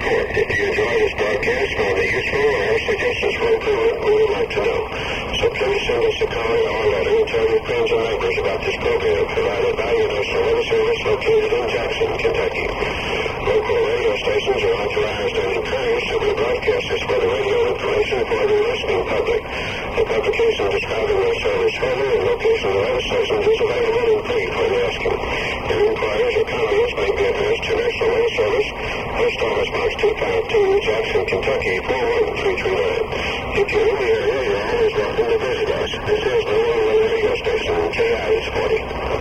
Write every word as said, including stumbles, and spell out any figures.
report. If you enjoy this broadcast, find it useful, or have suggestions for improvement, we would like to know. So please send us a comment or letter and tell your friends and neighbors about this program provided by Universal Weather Service located in Jackson, Kentucky. Local radio stations are authorized and encouraged to be broadcasters for the radio information for the listening public. The publication describing their service weather and location of weather stations is available in print when asking. Your inquiries or comments may be addressed to National Weather Service, Post Office Box two five two, Jackson, Kentucky, four one three three nine. If you're in the area, you're always welcome to visit us. This is the World Radio Station, K I S forty.